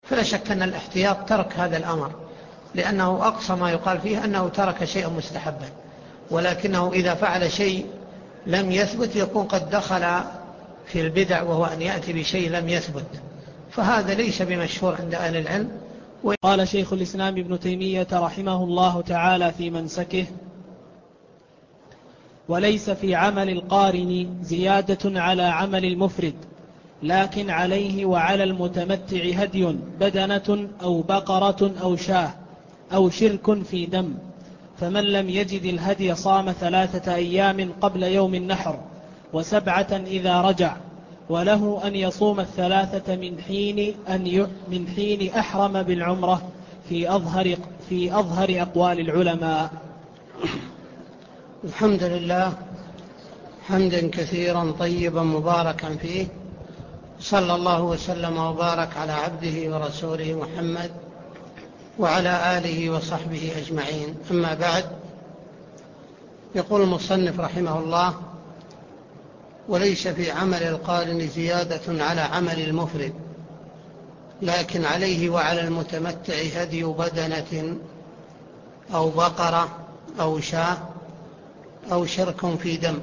فلا شك أن الاحتياط ترك هذا الأمر، لأنه أقصى ما يقال فيه أنه ترك شيئا مستحبا، ولكنه إذا فعل شيء لم يثبت يكون قد دخل في البدع، وهو أن يأتي بشيء لم يثبت، فهذا ليس بمشهور عند أهل العلم. قال شيخ الإسلام ابن تيمية رحمه الله تعالى في منسكه: وليس في عمل القارن زيادة على عمل المفرد، لكن عليه وعلى المتمتع هدي بدنة أو بقرة أو شاه أو شرك في دم، فمن لم يجد الهدي صام 3 أيام قبل يوم النحر و7 إذا رجع، وله أن يصوم 3 من حين أحرم بالعمرة في أظهر أقوال العلماء. الحمد لله حمدا كثيرا طيبا مباركا فيه، صلى الله وسلم وبارك على عبده ورسوله محمد وعلى آله وصحبه أجمعين. أما بعد، يقول المصنف رحمه الله: وليس في عمل القارن زيادة على عمل المفرد، لكن عليه وعلى المتمتع هدي بدنة أو بقرة أو شاة أو شرك في دم.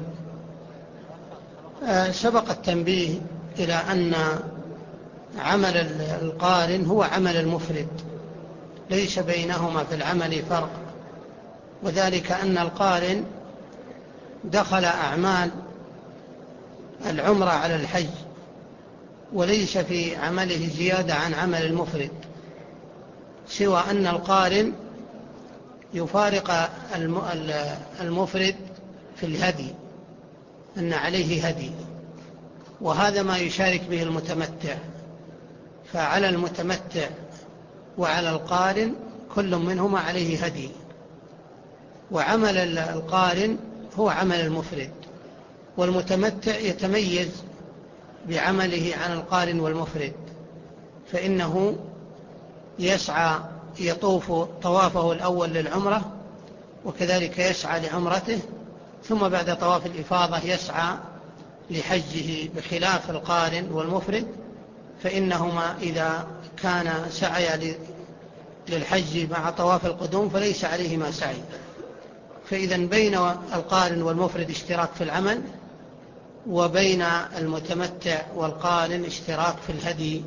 سبق التنبيه إلى أن عمل القارن هو عمل المفرد، ليس بينهما في العمل فرق، وذلك أن القارن دخل أعمال العمرة على الحج، وليس في عمله زيادة عن عمل المفرد، سوى أن القارن يفارق المفرد في الهدي، أن عليه هدي، وهذا ما يشارك به المتمتع. فعلى المتمتع وعلى القارن كل منهما عليه هدي، وعمل القارن هو عمل المفرد، والمتمتع يتميز بعمله عن القارن والمفرد، فإنه يسعى يطوف طوافه الأول للعمرة، وكذلك يسعى لعمرته، ثم بعد طواف الإفاضة يسعى لحجه، بخلاف القارن والمفرد، فإنهما إذا كان سعيا للحج مع طواف القدوم فليس عليهما سعي. فإذا بين القارن والمفرد اشتراك في العمل، وبين المتمتع والقارن اشتراك في الهدي.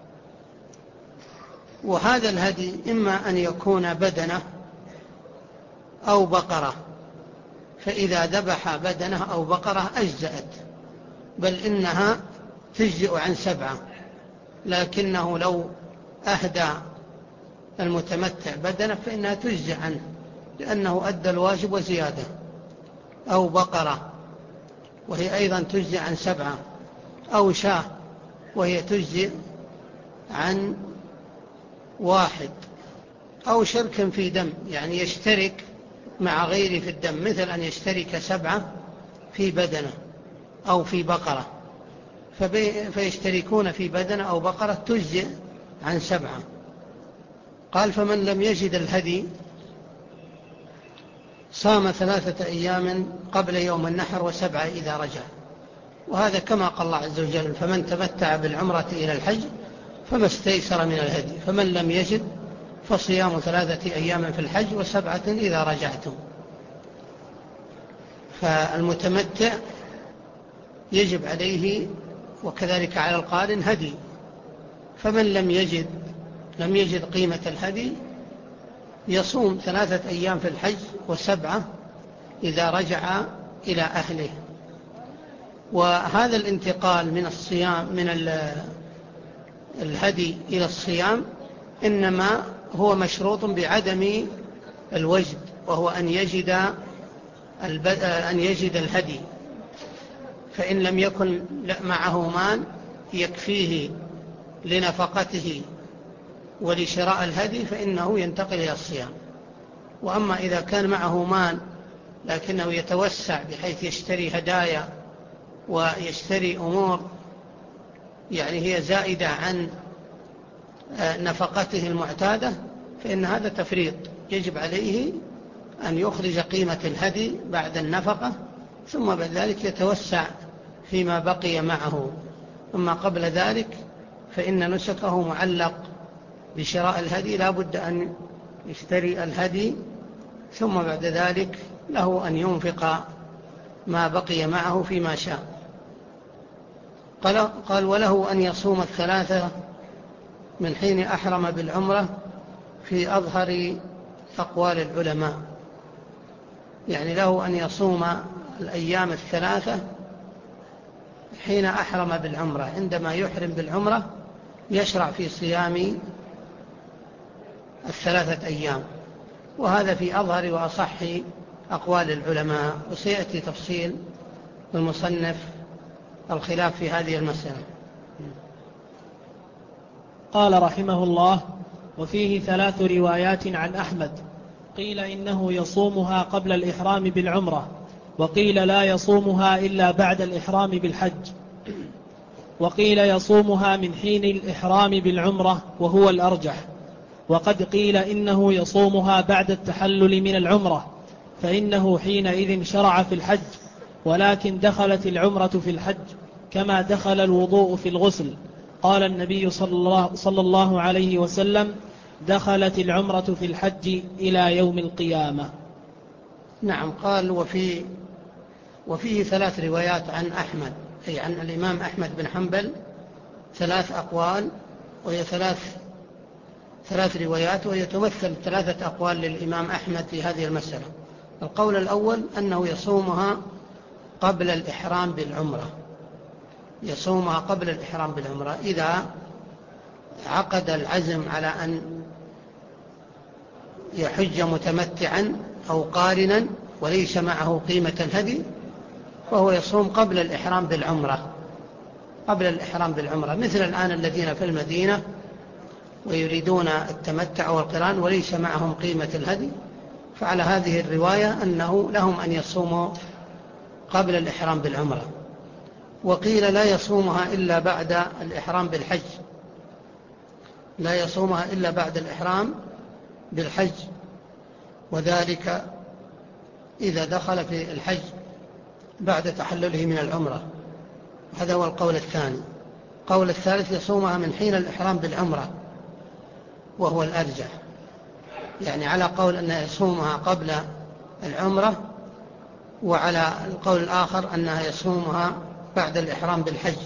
وهذا الهدي إما أن يكون بدنة أو بقرة، فإذا ذبح بدنة أو بقرة أجزأت، بل إنها تجزئ عن 7، لكنه لو أهدى المتمتع بدنة فإنها تجزئ عنه، لأنه أدى الواجب وزيادة، أو بقرة وهي أيضا تجزئ عن 7، أو شاه وهي تجزئ عن 1، أو شرك في دم، يعني يشترك مع غيره في الدم، مثل أن يشترك 7 في بدنة أو في بقرة، فيشتركون في بدنة أو بقرة تجزئ عن 7. قال: فمن لم يجد الهدي صام 3 أيام قبل يوم النحر و7 إذا رجع. وهذا كما قال الله عز وجل: فمن تمتع بالعمرة إلى الحج فما استيسر من الهدي، فمن لم يجد فصيام 3 أيام في الحج و7 إذا رجعتم. فالمتمتع يجب عليه وكذلك على القارن هدي، فمن لم يجد قيمة الهدي يصوم 3 أيام في الحج و7 إذا رجع إلى أهله. وهذا الانتقال من الصيام من الهدي إلى الصيام إنما هو مشروط بعدم الوجد، وهو أن يجد الهدي، فإن لم يكن معه مال يكفيه لنفقته ولشراء الهدي فإنه ينتقل إلى الصيام. وأما إذا كان معه مال لكنه يتوسع بحيث يشتري هدايا ويشتري أمور يعني هي زائدة عن نفقته المعتادة، فإن هذا تفريط، يجب عليه أن يخرج قيمة الهدي بعد النفقة، ثم بعد ذلك يتوسع فيما بقي معه. أما قبل ذلك فإن نسكه معلق بشراء الهدي لا بد أن يشتري الهدي، ثم بعد ذلك له أن ينفق ما بقي معه فيما شاء. قال وله أن يصوم الثلاثة من حين أحرم بالعمرة في أظهر أقوال العلماء، يعني له أن يصوم الأيام الثلاثة حين أحرم بالعمرة. عندما يحرم بالعمرة يشرع في صيام الثلاثة أيام، وهذا في أظهر وأصح أقوال العلماء، وسيأتي تفصيل المصنف الخلاف في هذه المسألة. قال رحمه الله: وفيه 3 روايات عن أحمد، قيل إنه يصومها قبل الإحرام بالعمرة، وقيل لا يصومها إلا بعد الإحرام بالحج، وقيل يصومها من حين الإحرام بالعمرة وهو الأرجح، وقد قيل إنه يصومها بعد التحلل من العمرة، فإنه حينئذ شرع في الحج، ولكن دخلت العمرة في الحج كما دخل الوضوء في الغسل. قال النبي صلى الله عليه وسلم: دخلت العمرة في الحج إلى يوم القيامة. نعم. قال وفيه 3 روايات عن أحمد، أي عن الإمام أحمد بن حنبل، 3 أقوال، وهي 3 روايات، وهي تمثل 3 أقوال للإمام أحمد في هذه المسألة. القول الأول أنه يصومها قبل الإحرام بالعمرة، يصومها قبل الإحرام بالعمرة إذا عقد العزم على أن يحج متمتعا أو قارنا وليس معه قيمة الهدي، فهو يصوم قبل الإحرام بالعمرة، قبل الإحرام بالعمرة، مثل الآن الذين في المدينة ويريدون التمتع والقران وليس معهم قيمة الهدي، فعلى هذه الرواية أنه لهم أن يصوموا قبل الإحرام بالعمرة. وقيل لا يصومها إلا بعد الإحرام بالحج، لا يصومها إلا بعد الإحرام بالحج، وذلك إذا دخل في الحج بعد تحلله من العمرة. هذا هو القول الثاني. القول الثالث يصومها من حين الإحرام بالعمرة وهو الأرجح، يعني على قول أنه يصومها قبل العمرة، وعلى القول الآخر أنها يصومها بعد الإحرام بالحج،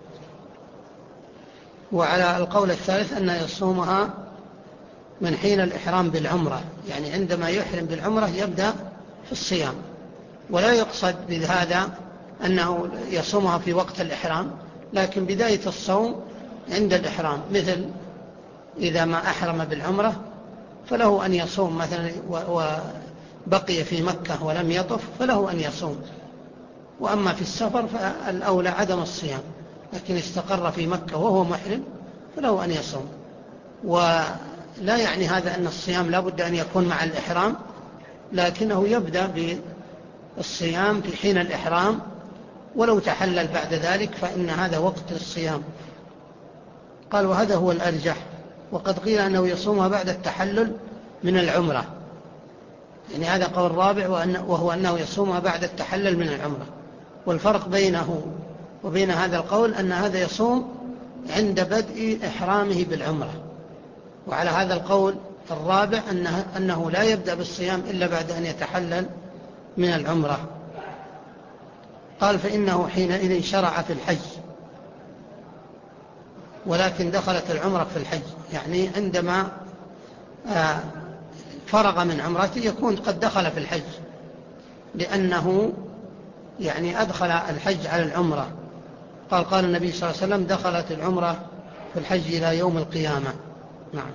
وعلى القول الثالث أنه يصومها من حين الإحرام بالعمرة، يعني عندما يحرم بالعمرة يبدأ في الصيام، ولا يقصد بهذا أنه يصومها في وقت الإحرام، لكن بداية الصوم عند الإحرام، مثل إذا ما أحرم بالعمرة فله أن يصوم مثلا وبقي في مكة ولم يطف فله أن يصوم، وأما في السفر فالأولى عدم الصيام، لكن استقر في مكة وهو محرم فله أن يصوم. ولا يعني هذا أن الصيام لا بد أن يكون مع الإحرام، لكنه يبدأ بالصيام في حين الإحرام، ولو تحلل بعد ذلك فإن هذا وقت الصيام. قال وهذا هو الأرجح، وقد قيل أنه يصومها بعد التحلل من العمرة، يعني هذا قول رابع، وهو أنه يصومها بعد التحلل من العمرة. والفرق بينه وبين هذا القول أن هذا يصوم عند بدء إحرامه بالعمرة، وعلى هذا القول الرابع أنه لا يبدأ بالصيام إلا بعد أن يتحلل من العمرة. قال فإنه حينئذ شرع في الحج، ولكن دخلت العمرة في الحج، يعني عندما فرغ من عمرته يكون قد دخل في الحج، لأنه يعني أدخل الحج على العمرة. قال النبي صلى الله عليه وسلم دخلت العمرة في الحج إلى يوم القيامة. نعم.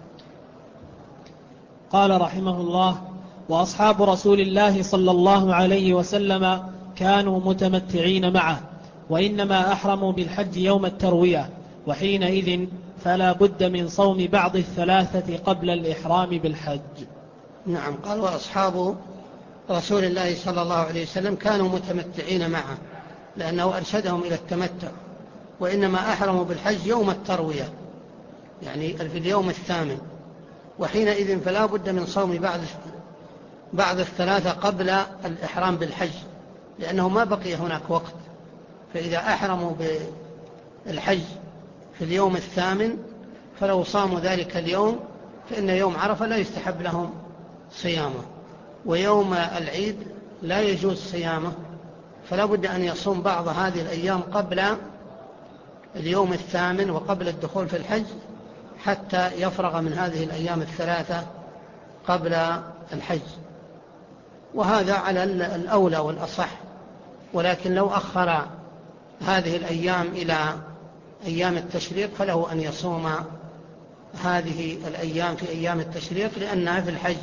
قال رحمه الله: وأصحاب رسول الله صلى الله عليه وسلم كانوا متمتعين معه، وإنما أحرموا بالحج يوم التروية، وحينئذ فلا بد من صوم بعض الثلاثة قبل الإحرام بالحج. نعم. قال وأصحاب رسول الله صلى الله عليه وسلم كانوا متمتعين معه، لأنه أرشدهم إلى التمتع، وإنما أحرموا بالحج يوم التروية، يعني في اليوم الثامن، وحينئذ فلا بد من صوم بعض الثلاثة قبل الإحرام بالحج، لأنه ما بقي هناك وقت. فإذا أحرموا بالحج في اليوم الثامن فلو صاموا ذلك اليوم فإن يوم عرفة لا يستحب لهم صيامه، ويوم العيد لا يجوز صيامه، فلا بد أن يصوم بعض هذه الأيام قبل اليوم 8 وقبل الدخول في الحج حتى يفرغ من هذه الأيام 3 قبل الحج، وهذا على الأولى والأصح. ولكن لو أخر هذه الأيام إلى أيام التشريق فله أن يصوم هذه الأيام في أيام التشريق لأنها في الحج،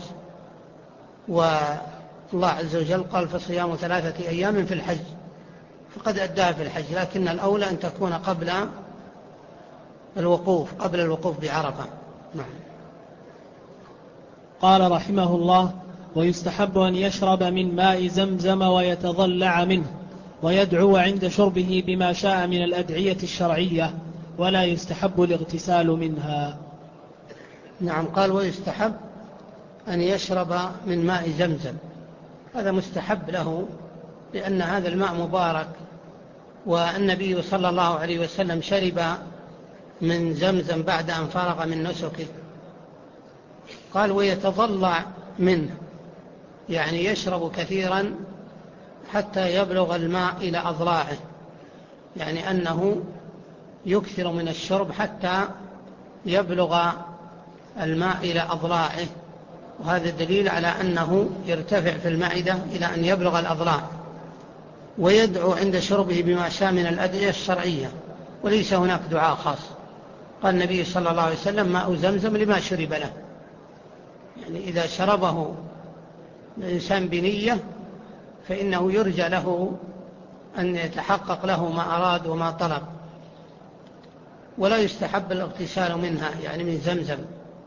والله عز وجل قال فصيام 3 أيام في الحج، فقد أداها في الحج، لكن الأولى أن تكون قبل الوقوف بعرفة. نعم. قال رحمه الله: ويستحب أن يشرب من ماء زمزم ويتضلع منه، ويدعو عند شربه بما شاء من الأدعية الشرعية، ولا يستحب الاغتسال منها. نعم. قال ويستحب أن يشرب من ماء زمزم، هذا مستحب له لأن هذا الماء مبارك، والنبي صلى الله عليه وسلم شرب من زمزم بعد أن فرغ من نسكه. قال ويتضلع منه، يعني يشرب كثيرا حتى يبلغ الماء إلى أضلاعه، يعني أنه يكثر من الشرب حتى يبلغ الماء إلى أضلاعه، وهذا دليل على أنه يرتفع في المعدة إلى أن يبلغ الأضلاع. ويدعو عند شربه بما شاء من الأدعية الشرعية، وليس هناك دعاء خاص. قال النبي صلى الله عليه وسلم ماء زمزم لما شرب له، يعني إذا شربه الإنسان بنية فإنه يرجى له أن يتحقق له ما أراد وما طلب. ولا يستحب الاغتسال منها، يعني من زمزم،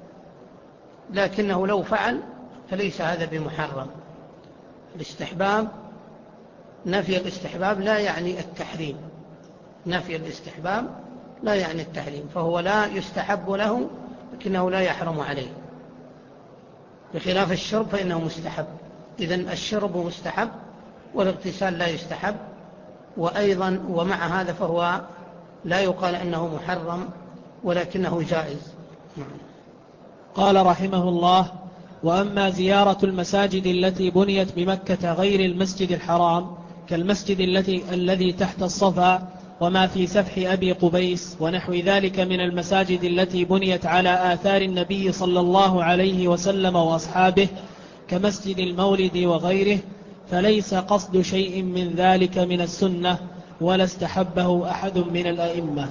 لكنه لو فعل فليس هذا بمحرم. الاستحباب، نفي الاستحباب لا يعني التحريم، نفي الاستحباب لا يعني التحريم، فهو لا يستحب له لكنه لا يحرم عليه، بخلاف الشرب فإنه مستحب. إذن الشرب مستحب والاغتسال لا يستحب، وأيضا ومع هذا فهو لا يقال أنه محرم ولكنه جائز. قال رحمه الله: وأما زيارة المساجد التي بنيت بمكة غير المسجد الحرام كالمسجد الذي تحت الصفا وما في سفح أبي قبيس ونحو ذلك من المساجد التي بنيت على آثار النبي صلى الله عليه وسلم وأصحابه كمسجد المولد وغيره، فليس قصد شيء من ذلك من السنة ولا استحبه أحد من الأئمة.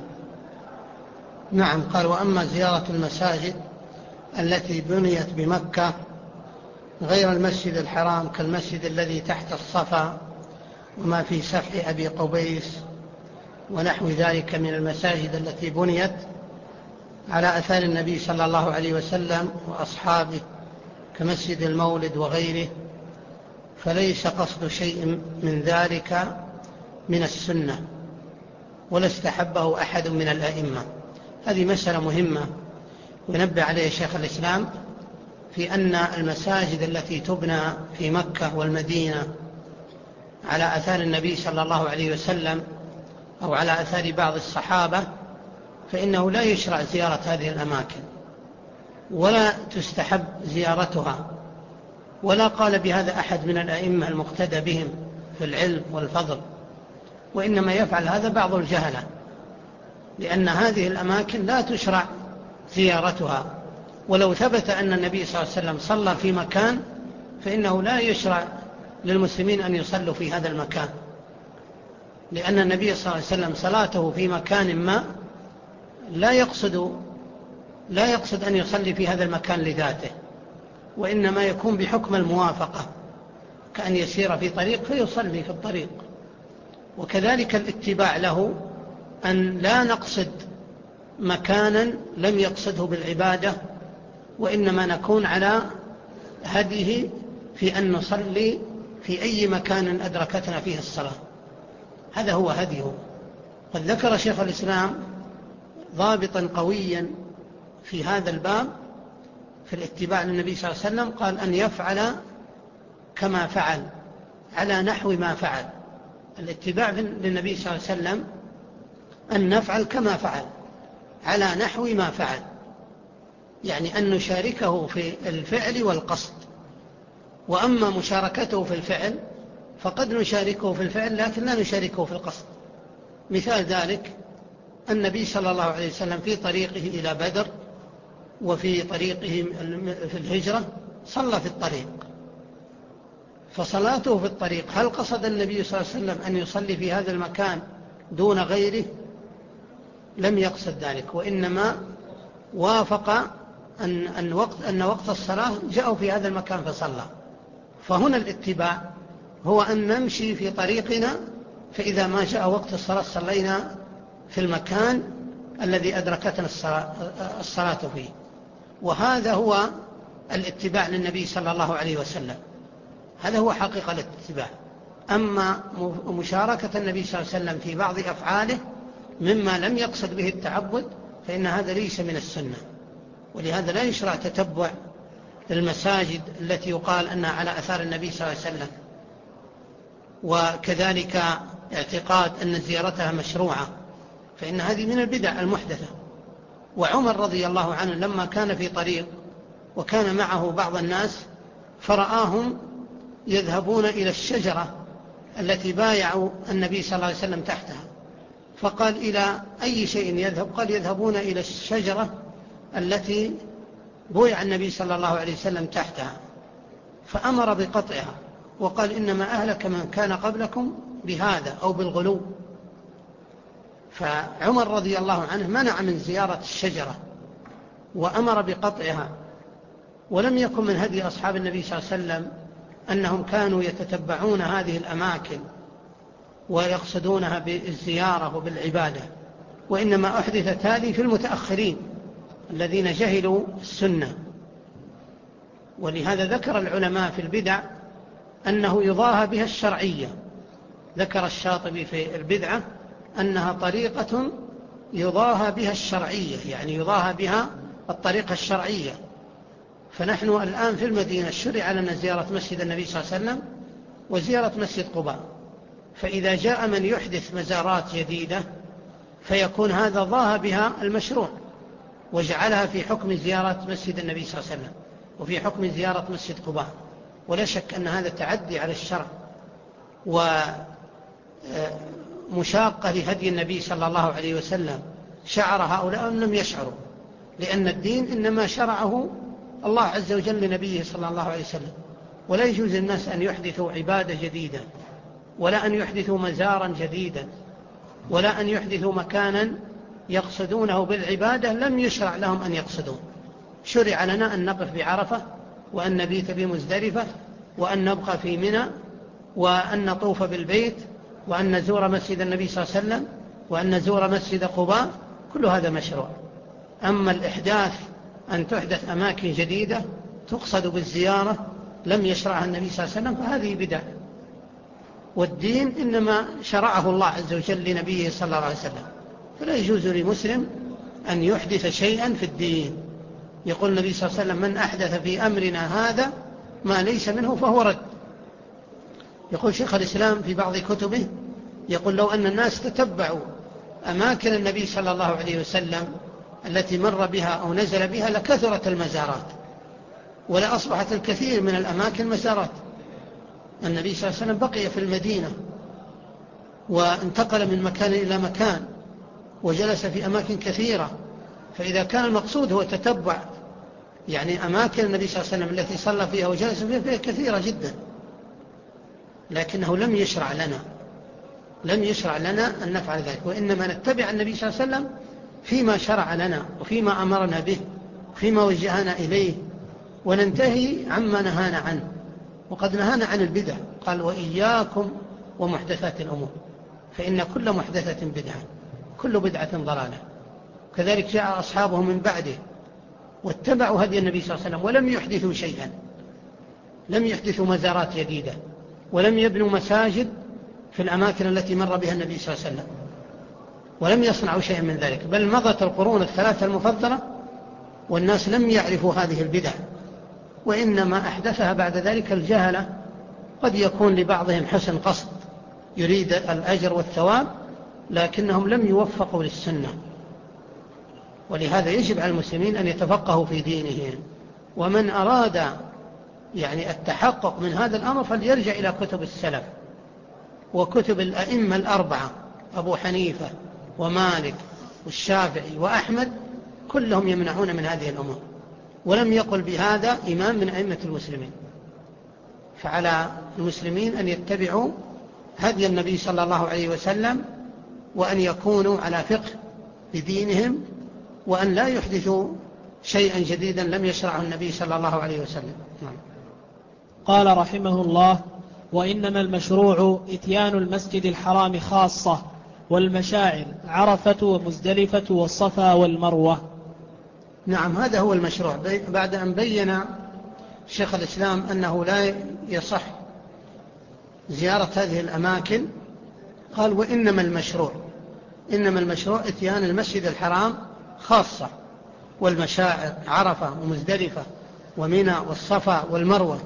نعم. قال وأما زيارة المساجد التي بنيت بمكة غير المسجد الحرام كالمسجد الذي تحت الصفا وما في سفح أبي قبيس ونحو ذلك من المساجد التي بنيت على أثار النبي صلى الله عليه وسلم وأصحابه كمسجد المولد وغيره، فليس قصد شيء من ذلك من السنة ولا استحبه أحد من الأئمة. هذه مسألة مهمة ونبه عليه شيخ الإسلام، في أن المساجد التي تبنى في مكة والمدينة على أثار النبي صلى الله عليه وسلم أو على أثار بعض الصحابة فإنه لا يشرع زيارة هذه الأماكن ولا تستحب زيارتها، ولا قال بهذا أحد من الأئمة المقتدى بهم في العلم والفضل، وإنما يفعل هذا بعض الجهلة، لأن هذه الأماكن لا تشرع زيارتها. ولو ثبت أن النبي صلى الله عليه وسلم صلى في مكان فإنه لا يشرع للمسلمين أن يصلوا في هذا المكان، لأن النبي صلى الله عليه وسلم صلاته في مكان ما لا يقصد أن يصلي في هذا المكان لذاته، وإنما يكون بحكم الموافقة، كأن يسير في طريق فيصلي في الطريق. وكذلك الاتباع له، أن لا نقصد مكانا لم يقصده بالعبادة، وإنما نكون على هديه في أن نصلي في أي مكان أدركتنا فيه الصلاة، هذا هو هديه. قد ذكر شيخ الإسلام ضابطا قويا في هذا الباب في الاتباع للنبي صلى الله عليه وسلم، قال أن يفعل كما فعل على نحو ما فعل. الاتباع للنبي صلى الله عليه وسلم أن نفعل كما فعل على نحو ما فعل، يعني أن نشاركه في الفعل والقصد. وأما مشاركته في الفعل فقد نشاركه في الفعل لكن لا نشاركه في القصد. مثال ذلك النبي صلى الله عليه وسلم في طريقه إلى بدر وفي طريقه في الهجرة صلى في الطريق، فصلاته في الطريق هل قصد النبي صلى الله عليه وسلم أن يصلي في هذا المكان دون غيره؟ لم يقصد ذلك، وإنما وافق أن وقت الصلاة جاءوا في هذا المكان فصلى. فهنا الاتباع هو أن نمشي في طريقنا، فإذا ما جاء وقت الصلاة صلينا في المكان الذي أدركتنا الصلاة فيه. وهذا هو الاتباع للنبي صلى الله عليه وسلم، هذا هو حقيقة الاتباع. أما مشاركة النبي صلى الله عليه وسلم في بعض أفعاله مما لم يقصد به التعبد فإن هذا ليس من السنة، ولهذا لا يشرع تتبع المساجد التي يقال أنها على أثار النبي صلى الله عليه وسلم، وكذلك اعتقاد أن زيارتها مشروعة، فإن هذه من البدع المحدثة. وعمر رضي الله عنه لما كان في طريق وكان معه بعض الناس فرآهم يذهبون إلى الشجرة التي بايعوا النبي صلى الله عليه وسلم تحتها، فقال إلى أي شيء يذهب؟ قال يذهبون إلى الشجرة التي بويع النبي صلى الله عليه وسلم تحتها، فأمر بقطعها وقال إنما أهلك من كان قبلكم بهذا أو بالغلو. فعمر رضي الله عنه منع من زيارة الشجرة وأمر بقطعها. ولم يكن من هدي أصحاب النبي صلى الله عليه وسلم أنهم كانوا يتتبعون هذه الأماكن ويقصدونها بالزيارة وبالعبادة، وإنما أحدثت هذه في المتأخرين الذين جهلوا السنة. ولهذا ذكر العلماء في البدع أنه يضاهى بها الشرعية. ذكر الشاطبي في البدعة أنها طريقة يضاهى بها الشرعية، يعني يضاهى بها الطريقة الشرعية. فنحن الآن في المدينة شرع لنا زيارة مسجد النبي صلى الله عليه وسلم وزيارة مسجد قباء، فإذا جاء من يحدث مزارات جديدة فيكون هذا ضاهى بها المشروع وجعلها في حكم زيارة مسجد النبي صلى الله عليه وسلم وفي حكم زيارة مسجد قباء. ولا شك أن هذا تعدي على الشرع ومشاقة لهدي النبي صلى الله عليه وسلم. شعر هؤلاء أن لم يشعروا، لأن الدين إنما شرعه الله عز وجل لنبيه صلى الله عليه وسلم، ولا يجوز للناس أن يحدثوا عبادة جديدة، ولا أن يحدثوا مزارا جديدا، ولا أن يحدثوا مكانا يقصدونه بالعبادة لم يشرع لهم أن يقصدون. شرع لنا أن نقف بعرفة، وأن نبيت بمزدلفة، وأن نبقى في منى، وأن نطوف بالبيت، وأن نزور مسجد النبي صلى الله عليه وسلم، وأن نزور مسجد قباء، كل هذا مشروع. أما الإحداث أن تحدث أماكن جديدة تقصد بالزيارة لم يشرعها النبي صلى الله عليه وسلم فهذه بدعة. والدين إنما شرعه الله عز وجل لنبيه صلى الله عليه وسلم، فلا يجوز لمسلم أن يحدث شيئا في الدين. يقول النبي صلى الله عليه وسلم من أحدث في أمرنا هذا ما ليس منه فهو رد. يقول شيخ الإسلام في بعض كتبه يقول لو أن الناس تتبعوا أماكن النبي صلى الله عليه وسلم التي مر بها أو نزل بها لكثرت المزارات، ولا أصبحت الكثير من الأماكن مزارات. النبي صلى الله عليه وسلم بقي في المدينة وانتقل من مكان إلى مكان وجلس في أماكن كثيرة، فإذا كان المقصود هو تتبع يعني أماكن النبي صلى الله عليه وسلم التي صلى فيها وجلس فيها كثيرة جدا، لكنه لم يشرع لنا أن نفعل ذلك، وإنما نتبع النبي صلى الله عليه وسلم فيما شرع لنا وفيما أمرنا به وفيما وجهنا إليه، وننتهي عما نهانا عنه. وقد نهانا عن البدع، قال وإياكم ومحدثات الأمور فإن كل محدثة بدعة كل بدعة ضلالة. كذلك جاء أصحابه من بعده واتبعوا هدي النبي صلى الله عليه وسلم ولم يحدثوا شيئا، لم يحدثوا مزارات جديدة، ولم يبنوا مساجد في الأماكن التي مر بها النبي صلى الله عليه وسلم، ولم يصنعوا شيئا من ذلك، بل مضت القرون الثلاثة المفضلة والناس لم يعرفوا هذه البدع، وإنما أحدثها بعد ذلك الجهلة. قد يكون لبعضهم حسن قصد يريد الأجر والثواب، لكنهم لم يوفقوا للسنة. ولهذا يجب على المسلمين أن يتفقهوا في دينهم. ومن أراد يعني التحقق من هذا الأمر فليرجع إلى كتب السلف وكتب الأئمة الأربعة، أبو حنيفة ومالك والشافعي وأحمد، كلهم يمنعون من هذه الأمور، ولم يقل بهذا إمام من أئمة المسلمين. فعلى المسلمين أن يتبعوا هدي النبي صلى الله عليه وسلم، وأن يكونوا على فقه بدينهم، وأن لا يحدثوا شيئا جديدا لم يشرعه النبي صلى الله عليه وسلم. قال رحمه الله: وإنما المشروع إتيان المسجد الحرام خاصة، والمشاعر عرفة ومزدلفة والصفا والمروة. نعم، هذا هو المشروع. بعد أن بين شيخ الإسلام أنه لا يصح زيارة هذه الأماكن، قال: وإنما المشروع إتيان المسجد الحرام خاصة، والمشاعر عرفة ومزدلفة ومنى والصفا والمروة.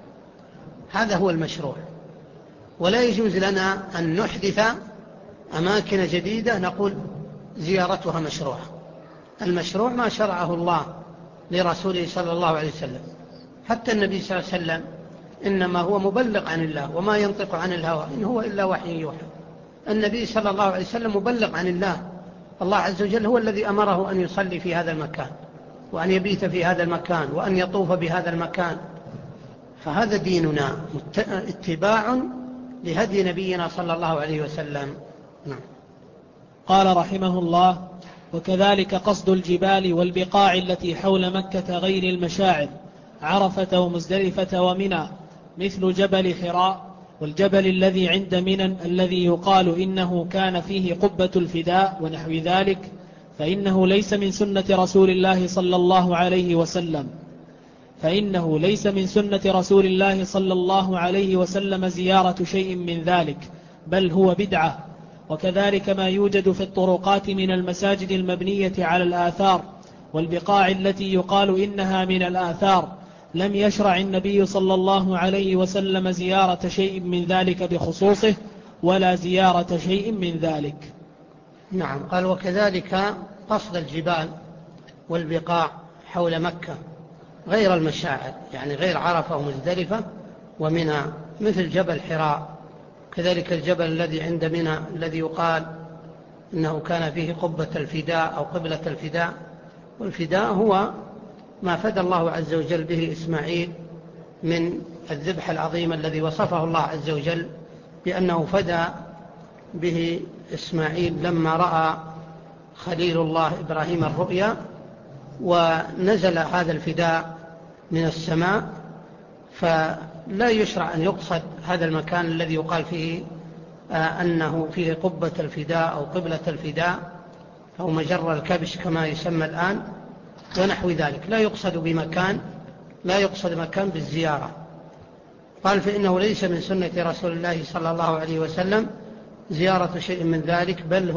هذا هو المشروع. ولا يجوز لنا أن نحدث أماكن جديدة نقول زيارتها مشروعة. المشروع ما شرعه الله لرسوله صلى الله عليه وسلم. حتى النبي صلى الله عليه وسلم إنما هو مبلغ عن الله، وما ينطق عن الهوى إن هو إلا وحي يوحى. النبي صلى الله عليه وسلم مبلغ عن الله. الله عز وجل هو الذي أمره أن يصلي في هذا المكان، وأن يبيت في هذا المكان، وأن يطوف بهذا المكان. فهذا ديننا، اتباع لهدي نبينا صلى الله عليه وسلم. نعم. قال رحمه الله: وكذلك قصد الجبال والبقاع التي حول مكة غير المشاعر، عرفة ومزدلفة ومنى، مثل جبل حراء، والجبل الذي عند منى الذي يقال إنه كان فيه قبة الفداء ونحو ذلك، فإنه ليس من سنة رسول الله صلى الله عليه وسلم زيارة شيء من ذلك، بل هو بدعة. وكذلك ما يوجد في الطرقات من المساجد المبنية على الآثار، والبقاع التي يقال إنها من الآثار، لم يشرع النبي صلى الله عليه وسلم زيارة شيء من ذلك بخصوصه، ولا زيارة شيء من ذلك. نعم. قال: وكذلك قصد الجبال والبقاع حول مكة غير المشاعر، يعني غير عرفة ومزدلفة ومنى، مثل جبل حراء. كذلك الجبل الذي عند منى الذي يقال إنه كان فيه قبة الفداء أو قبلة الفداء. والفداء هو ما فدى الله عز وجل به إسماعيل من الذبح العظيم الذي وصفه الله عز وجل بأنه فدى به إسماعيل لما رأى خليل الله إبراهيم الرؤيا، ونزل هذا الفداء من السماء. فلا يشرع أن يقصد هذا المكان الذي يقال فيه أنه فيه قبة الفداء أو قبلة الفداء أو مجرى الكبش كما يسمى الآن ونحو ذلك. لا يقصد مكان بالزيارة. قال: فإنه ليس من سنة رسول الله صلى الله عليه وسلم زيارة شيء من ذلك، بل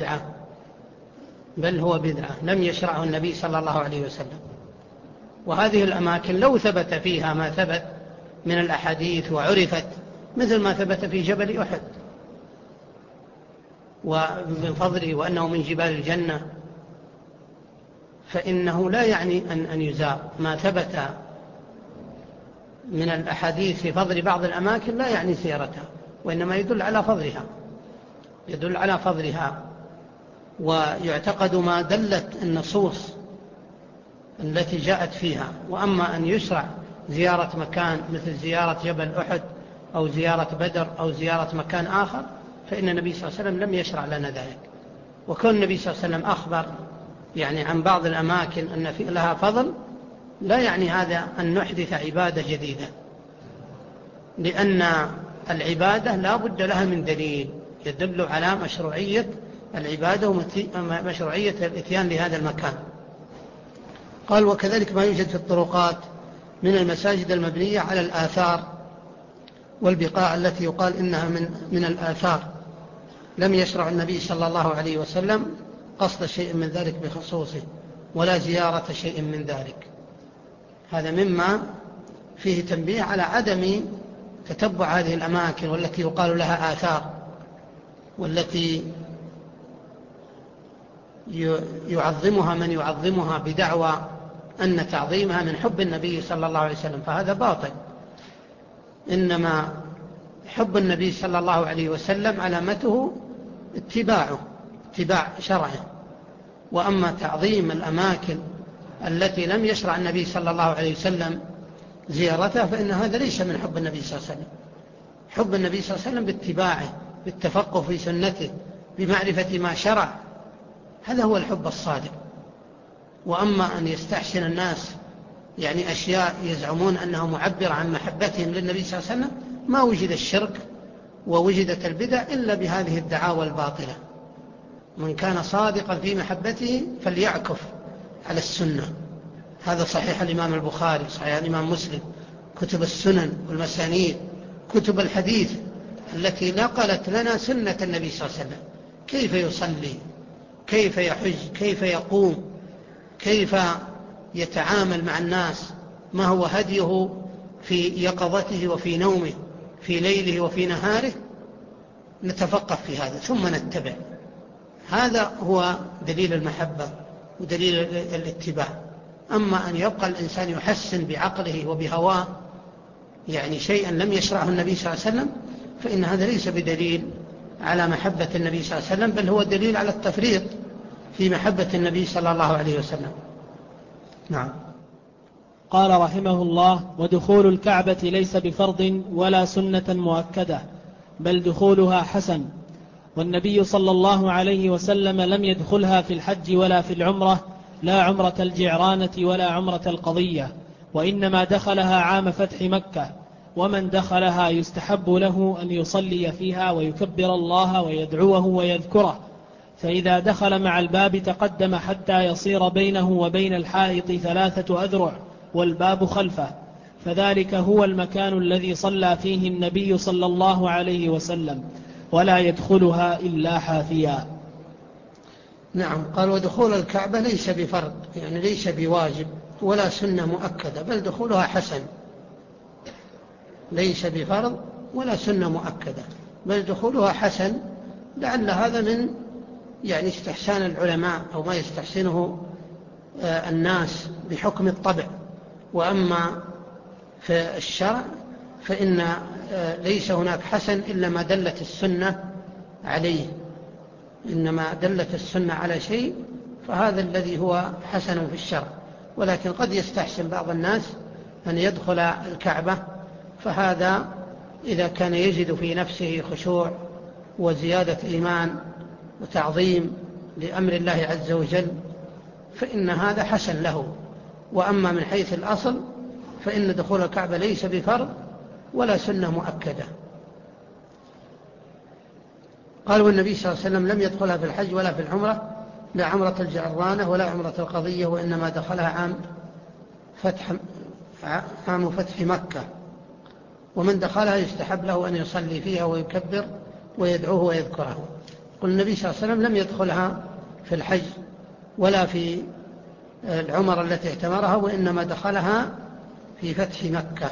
هو بدعة لم يشرعه النبي صلى الله عليه وسلم. وهذه الأماكن لو ثبت فيها ما ثبت من الأحاديث وعرفت، مثل ما ثبت في جبل أحد ومن فضله وأنه من جبال الجنة، فإنه لا يعني أن يزار. ما ثبت من الأحاديث في فضل بعض الأماكن لا يعني زيارتها، وإنما يدل على فضلها ويعتقد ما دلت النصوص التي جاءت فيها. وأما أن يشرع زيارة مكان مثل زيارة جبل أحد أو زيارة بدر أو زيارة مكان آخر، فإن النبي صلى الله عليه وسلم لم يشرع لنا ذلك. وكون النبي صلى الله عليه وسلم أخبر يعني عن بعض الأماكن أن لها فضل، لا يعني هذا أن نحدث عبادة جديدة، لأن العبادة لا بد لها من دليل يدل على مشروعية العبادة ومشروعية الاتيان لهذا المكان. قال: وكذلك ما يوجد في الطرقات من المساجد المبنية على الآثار والبقاع التي يقال إنها من الآثار، لم يشرع النبي صلى الله عليه وسلم قصد شيء من ذلك بخصوصه، ولا زيارة شيء من ذلك. هذا مما فيه تنبيه على عدم تتبع هذه الأماكن والتي يقال لها آثار، والتي يعظمها من يعظمها بدعوى أن تعظيمها من حب النبي صلى الله عليه وسلم، فهذا باطل. إنما حب النبي صلى الله عليه وسلم علامته اتباع شرعه. وأما تعظيم الأماكن التي لم يشرع النبي صلى الله عليه وسلم زيارتها فإن هذا ليس من حب النبي صلى الله عليه وسلم. حب النبي صلى الله عليه وسلم باتباعه، بالتفقه في سنته، بمعرفة ما شرع، هذا هو الحب الصادق. وأما أن يستحسن الناس يعني أشياء يزعمون أنها معبرة عن محبتهم للنبي صلى الله عليه وسلم، ما وجد الشرك ووجدت البدع إلا بهذه الدعاوى الباطلة. من كان صادقا في محبته فليعكف على السنة. هذا صحيح الإمام البخاري، صحيح الإمام مسلم، كتب السنن والمسانيد، كتب الحديث التي نقلت لنا سنة النبي صلى الله عليه وسلم، كيف يصلي، كيف يحج، كيف يقوم، كيف يتعامل مع الناس، ما هو هديه في يقظته وفي نومه، في ليله وفي نهاره. نتفقه في هذا ثم نتبع. هذا هو دليل المحبة ودليل الاتباع. أما أن يبقى الإنسان يحسن بعقله وبهواه يعني شيئا لم يشرعه النبي صلى الله عليه وسلم، فإن هذا ليس بدليل على محبة النبي صلى الله عليه وسلم، بل هو دليل على التفريط في محبة النبي صلى الله عليه وسلم. نعم. قال رحمه الله: ودخول الكعبة ليس بفرض ولا سنة مؤكدة، بل دخولها حسن. والنبي صلى الله عليه وسلم لم يدخلها في الحج ولا في العمرة، لا عمرة الجعرانة ولا عمرة القضية، وإنما دخلها عام فتح مكة. ومن دخلها يستحب له أن يصلي فيها ويكبر الله ويدعوه ويذكره، فإذا دخل مع الباب تقدم حتى يصير بينه وبين الحائط 3 أذرع والباب خلفه، فذلك هو المكان الذي صلى فيه النبي صلى الله عليه وسلم، ولا يدخلها إلا حافيا. نعم. قال: ودخول الكعبة ليس بفرض، يعني ليس بواجب ولا سنة مؤكدة، بل دخولها حسن. ليس بفرض ولا سنة مؤكدة، بل دخولها حسن، لعل هذا من يعني استحسان العلماء أو ما يستحسنه الناس بحكم الطبع. وأما في الشرع فإن ليس هناك حسن إلا ما دلت السنة عليه. إنما دلت السنة على شيء فهذا الذي هو حسن في الشرع. ولكن قد يستحسن بعض الناس أن يدخل الكعبة، فهذا إذا كان يجد في نفسه خشوع وزيادة إيمان وتعظيم لأمر الله عز وجل فإن هذا حسن له. وأما من حيث الأصل فإن دخول الكعبة ليس بفرض ولا سنة مؤكدة. قال: والنبي صلى الله عليه وسلم لم يدخلها في الحج ولا في العمرة، لا عمرة الجعرانة ولا عمرة القضية، وإنما دخلها عام فتح مكة. ومن دخلها يستحب له أن يصلي فيها ويكبر ويدعوه ويذكره. قل: النبي صلى الله عليه وسلم لم يدخلها في الحج ولا في العمر التي اعتمرها، وإنما دخلها في فتح مكة.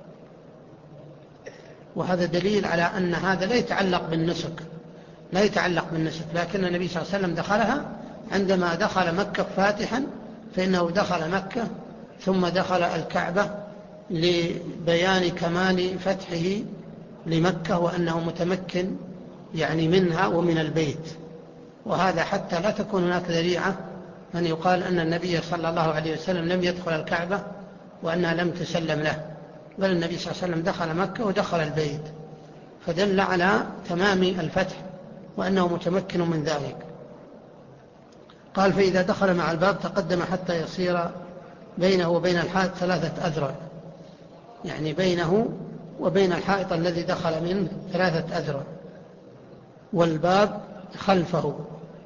وهذا دليل على أن هذا لا يتعلق بالنسك، لكن النبي صلى الله عليه وسلم دخلها عندما دخل مكة فاتحا، فإنه دخل مكة ثم دخل الكعبة لبيان كمال فتحه لمكة وأنه متمكن يعني منها ومن البيت. وهذا حتى لا تكون هناك ذريعة أن يقال أن النبي صلى الله عليه وسلم لم يدخل الكعبة وأنها لم تسلم له، بل النبي صلى الله عليه وسلم دخل مكة ودخل البيت، فدل على تمام الفتح وأنه متمكن من ذلك. قال: فإذا دخل مع الباب تقدم حتى يصير بينه وبين الحائط 3 أذرع، يعني بينه وبين الحائط الذي دخل منه 3 أذرع، والباب خلفه،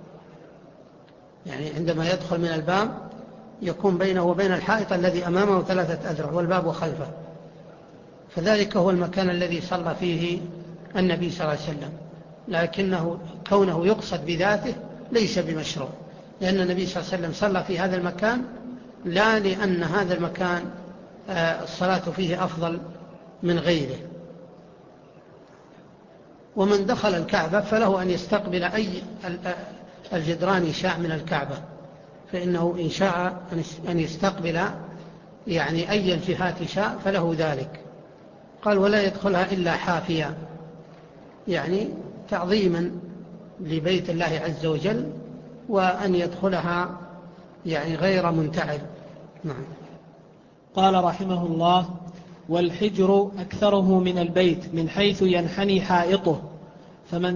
يعني عندما يدخل من الباب يكون بينه وبين الحائط الذي أمامه 3 أذرع والباب خلفه، فذلك هو المكان الذي صلى فيه النبي صلى الله عليه وسلم. لكنه كونه يقصد بذاته ليس بمشروع، لأن النبي صلى الله عليه وسلم صلى في هذا المكان لا لأن هذا المكان الصلاة فيه أفضل من غيره. ومن دخل الكعبة فله أن يستقبل الجدران شاء من الكعبة، فإنه إن شاء أن يستقبل يعني أي الجهات شاء فله ذلك. قال ولا يدخلها إلا حافيا، يعني تعظيما لبيت الله عز وجل، وأن يدخلها يعني غير منتعل. نعم. قال رحمه الله: والحجر أكثره من البيت من حيث ينحني حائطه، فمن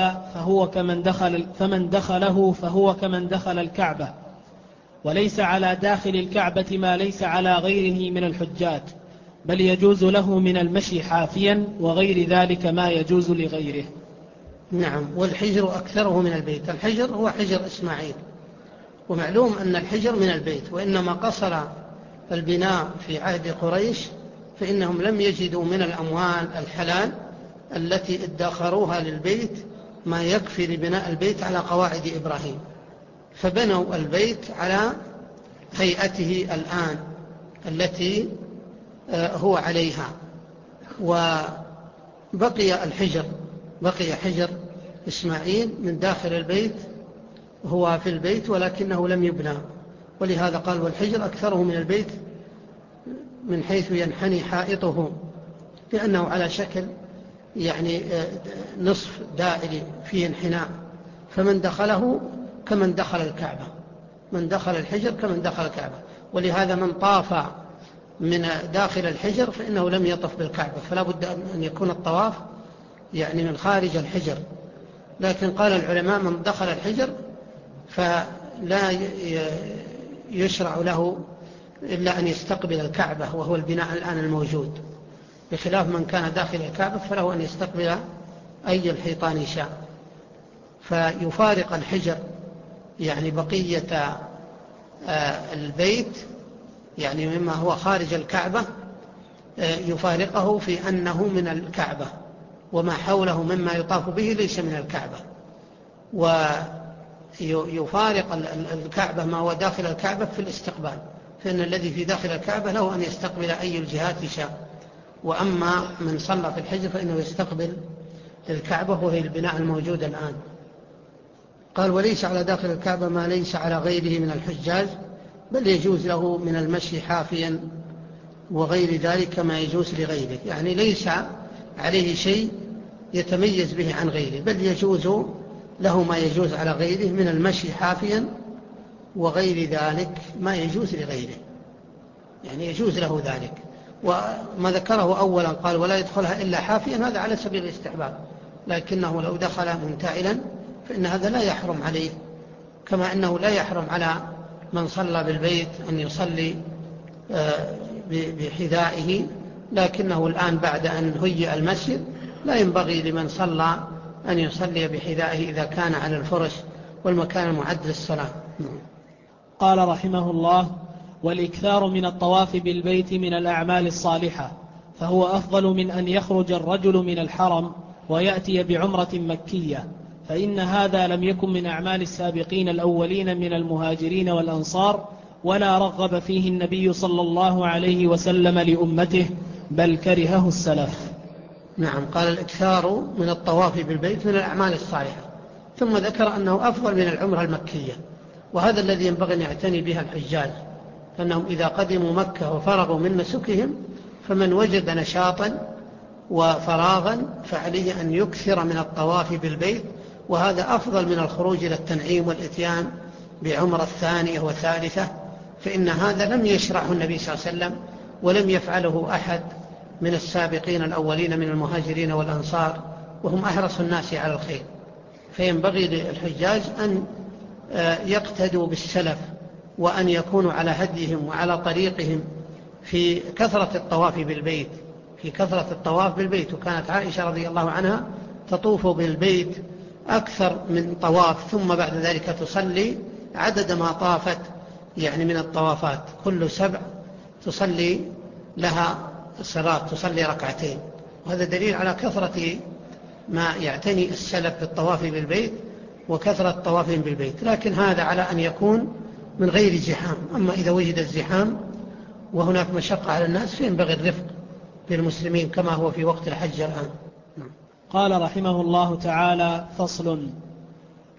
دخله فهو كمن دخل الكعبة، وليس على داخل الكعبة ما ليس على غيره من الحجاج، بل يجوز له من المشي حافيا، وغير ذلك ما يجوز لغيره. نعم. والحجر أكثره من البيت. الحجر هو حجر إسماعيل، ومعلوم أن الحجر من البيت، وإنما قصر البناء في عهد قريش، فإنهم لم يجدوا من الأموال الحلال التي ادخروها للبيت ما يكفي لبناء البيت على قواعد إبراهيم، فبنوا البيت على هيئته الآن التي هو عليها. وبقي الحجر، بقي حجر إسماعيل من داخل البيت، هو في البيت ولكنه لم يبنى، ولهذا قال والحجر أكثره من البيت من حيث ينحني حائطه، لأنه على شكل يعني نصف دائري فيه انحناء، فمن دخله كمن دخل الكعبة، من دخل الحجر كمن دخل الكعبة. ولهذا من طاف من داخل الحجر فإنه لم يطف بالكعبة، فلا بد أن يكون الطواف يعني من خارج الحجر. لكن قال العلماء من دخل الحجر فلا يشرع له إلا أن يستقبل الكعبة، وهو البناء الآن الموجود، بخلاف من كان داخل الكعبة فله أن يستقبل أي الحيطان شاء، فيفارق الحجر يعني بقية البيت يعني مما هو خارج الكعبة، يفارقه في أنه من الكعبة، وما حوله مما يطاف به ليس من الكعبة. ويفارق الكعبة ما هو داخل الكعبة في الاستقبال، فإن الذي في داخل الكعبة له أن يستقبل أي الجهات شاء، وأما من صلى في الحجر فإنه يستقبل الكعبة، وهي البناء الموجود الآن. قال وليس على داخل الكعبة ما ليس على غيره من الحجاج، بل يجوز له من المشي حافيا، وغير ذلك ما يجوز لغيره، يعني ليس عليه شيء يتميز به عن غيره، بل يجوز له ما يجوز على غيره من المشي حافيا، وغير ذلك ما يجوز لغيره، يعني يجوز له ذلك. وما ذكره أولا قال ولا يدخلها إلا حافيا، هذا على سبيل الاستحباب، لكنه لو دخل منتعلا فإن هذا لا يحرم عليه، كما أنه لا يحرم على من صلى بالبيت أن يصلي بحذائه، لكنه الآن بعد أن هيئ المسجد لا ينبغي لمن صلى أن يصلي بحذائه إذا كان على الفرش والمكان المعد للصلاة. قال رحمه الله: والإكثار من الطواف بالبيت من الأعمال الصالحة، فهو أفضل من أن يخرج الرجل من الحرم ويأتي بعمرة مكية، فإن هذا لم يكن من أعمال السابقين الأولين من المهاجرين والأنصار، ولا رغب فيه النبي صلى الله عليه وسلم لأمته، بل كرهه السلف. نعم. قال الإكثار من الطواف بالبيت من الأعمال الصالحة، ثم ذكر أنه أفضل من العمرة المكية، وهذا الذي ينبغي أن يعتني بها الحجاج، أنهم إذا قدموا مكة وفرغوا من نسكهم فمن وجد نشاطا وفراغا فعليه أن يكثر من الطواف بالبيت، وهذا أفضل من الخروج إلى التنعيم والإتيان بعمرة الثانية وثالثة، فإن هذا لم يشرعه النبي صلى الله عليه وسلم، ولم يفعله أحد من السابقين الأولين من المهاجرين والأنصار، وهم أحرص الناس على الخير. فينبغي للحجاج أن يقتدوا بالسلف، وأن يكونوا على هديهم وعلى طريقهم في كثرة الطواف بالبيت، في كثرة الطواف بالبيت. وكانت عائشة رضي الله عنها تطوف بالبيت أكثر من طواف، ثم بعد ذلك تصلي عدد ما طافت يعني من الطوافات، كل 7 تصلي لها الصلاة، تصلي ركعتين، وهذا دليل على كثرة ما يعتني السلف بالطواف بالبيت وكثرة طوافهم بالبيت. لكن هذا على أن يكون من غير زحام، أما إذا وجد الزحام وهناك مشقة على الناس فينبغي الرفق بالمسلمين كما هو في وقت الحج الآن. قال رحمه الله تعالى: فصل: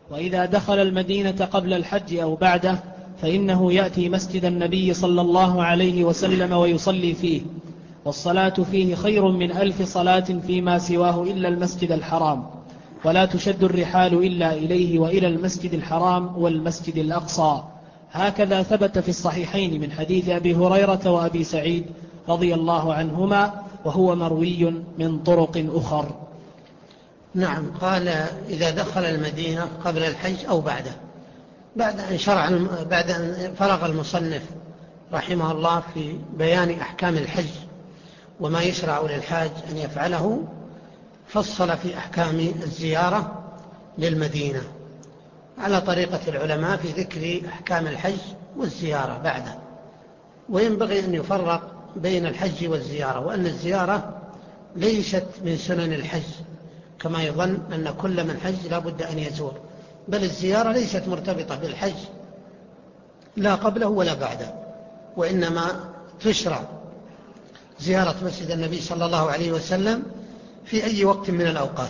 وإذا دخل المدينة قبل الحج أو بعده فإنه يأتي مسجد النبي صلى الله عليه وسلم ويصلي فيه، والصلاة فيه خير من 1000 صلاة فيما سواه إلا المسجد الحرام، ولا تشد الرحال إلا إليه وإلى المسجد الحرام والمسجد الأقصى. هكذا ثبت في الصحيحين من حديث أبي هريرة وأبي سعيد رضي الله عنهما، وهو مروي من طرق أخر. نعم. قال إذا دخل المدينة قبل الحج أو بعده، بعد أن فرغ المصنف رحمه الله في بيان أحكام الحج وما يشرع للحاج أن يفعله، فصل في أحكام الزيارة للمدينة على طريقة العلماء في ذكر أحكام الحج والزيارة بعده. وينبغي أن يفرق بين الحج والزيارة، وأن الزيارة ليست من سنن الحج كما يظن أن كل من حج لا بد أن يزور، بل الزيارة ليست مرتبطة بالحج لا قبله ولا بعده، وإنما تشرع زيارة مسجد النبي صلى الله عليه وسلم في أي وقت من الأوقات.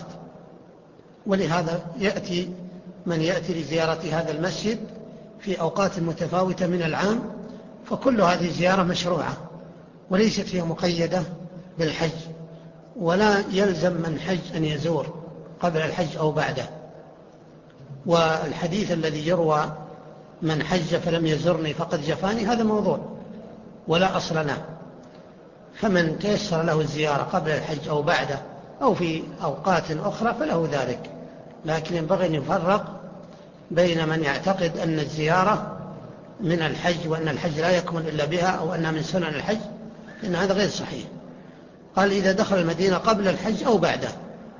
ولهذا يأتي من يأتي لزيارة هذا المسجد في أوقات متفاوتة من العام، فكل هذه زيارة مشروعة وليست هي مقيدة بالحج، ولا يلزم من حج أن يزور قبل الحج أو بعده. والحديث الذي يروى من حج فلم يزرني فقد جفاني هذا موضوع ولا أصل له، فمن تيسر له الزيارة قبل الحج أو بعده أو في أوقات أخرى فله ذلك. لكن ينبغي أن يفرق بين من يعتقد أن الزيارة من الحج وأن الحج لا يكمل إلا بها، أو أنها من سنن الحج، لأن هذا غير صحيح. قال إذا دخل المدينة قبل الحج أو بعده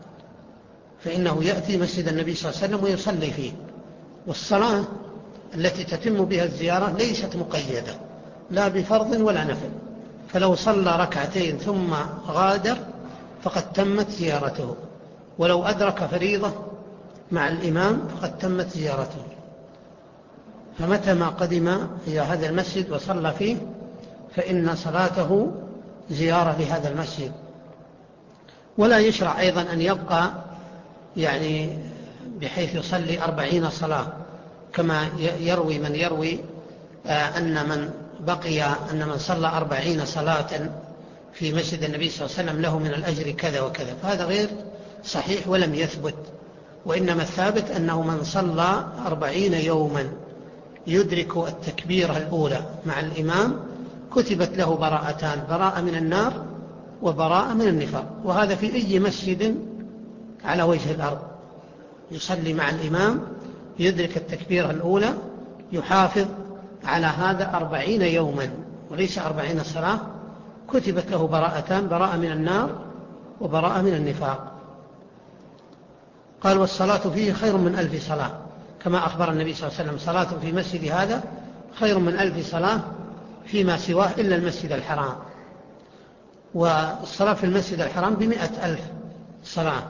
فإنه يأتي مسجد النبي صلى الله عليه وسلم ويصلي فيه. والصلاة التي تتم بها الزيارة ليست مقيدة لا بفرض ولا نفل، فلو صلى ركعتين ثم غادر فقد تمت زيارته، ولو أدرك فريضة مع الإمام فقد تمت زيارته. فمتى ما قدم إلى هذا المسجد وصلى فيه فإن صلاته زيارة لهذا المسجد. ولا يشرع أيضا أن يبقى يعني بحيث يصلي 40 صلاة كما يروي من يروي أن من صلى 40 صلاة في مسجد النبي صلى الله عليه وسلم له من الأجر كذا وكذا، فهذا غير صحيح ولم يثبت. وإنما الثابت أنه من صلى 40 يوما يدرك التكبيرة الأولى مع الإمام كتبت له براءتان، براءة من النار وبراءة من النفاق. وهذا في أي مسجد على وجه الأرض يصلي مع الإمام يدرك التكبيرة الأولى يحافظ على هذا 40 يوما وليس 40 صلاة، كتبت له براءتان، براءة من النار وبراءة من النفاق. قال والصلاة فيه خير من 1000 صلاة، كما أخبر النبي صلى الله عليه وسلم صلاة في مسجد هذا خير من 1000 صلاة فيما سواه إلا المسجد الحرام. والصلاة في المسجد الحرام ب100,000 صلاة،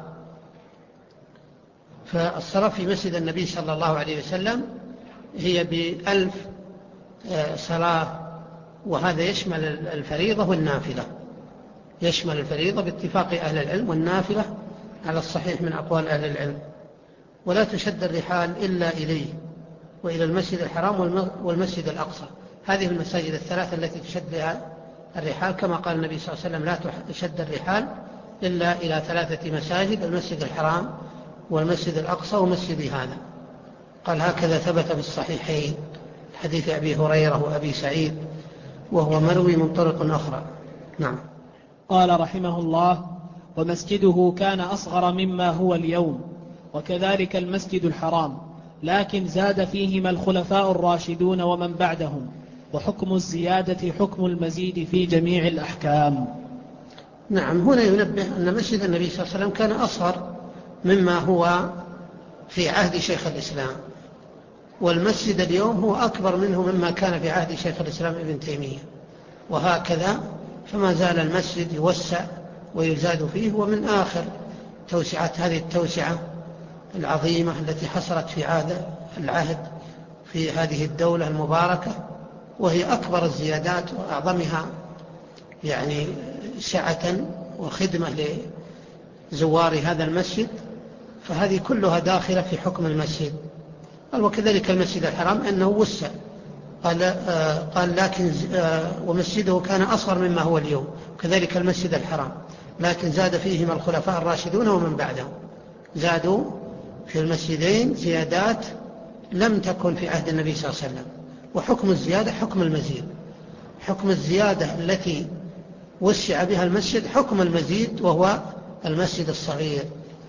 فالصلاة في مسجد النبي صلى الله عليه وسلم هي ب1000 صلاة. وهذا يشمل الفريضة والنافلة، يشمل الفريضة باتفاق أهل العلم والنافلة على الصحيح من أقوال أهل العلم. ولا تشد الرحال إلا إليه وإلى المسجد الحرام والمسجد الأقصى. هذه المساجد الثلاثة التي تشد لها الرحال، كما قال النبي صلى الله عليه وسلم لا تشد الرحال إلا إلى 3 مساجد: المسجد الحرام والمسجد الأقصى ومسجد هذا. قال هكذا ثبت في الصحيحين حديث أبي هريرة وأبي سعيد، وهو مروي من طرق أخرى. نعم. قال رحمه الله: ومسجده كان أصغر مما هو اليوم، وكذلك المسجد الحرام، لكن زاد فيهما الخلفاء الراشدون ومن بعدهم، وحكم الزيادة حكم المزيد في جميع الأحكام. نعم. هنا ينبه أن مسجد النبي صلى الله عليه وسلم كان أصغر مما هو في عهد شيخ الإسلام، والمسجد اليوم هو أكبر منه مما كان في عهد شيخ الإسلام ابن تيمية، وهكذا فما زال المسجد يوسع ويزاد فيه. ومن آخر توسعات هذه التوسعة العظيمة التي حصلت في العهد في هذه الدولة المباركة، وهي أكبر الزيادات وأعظمها يعني سعة وخدمة لزوار هذا المسجد، فهذه كلها داخلة في حكم المسجد قال وكذلك المسجد الحرام أنه وسع، قال لكن ومسجده كان أصغر مما هو اليوم، وكذلك المسجد الحرام، لكن زاد فيهما الخلفاء الراشدون ومن بعدهم، زادوا في المسجدين زيادات لم تكن في عهد النبي صلى الله عليه وسلم. وحكم الزيادة حكم المزيد، حكم الزيادة التي وسع بها المسجد حكم المزيد وهو المسجد الصغير.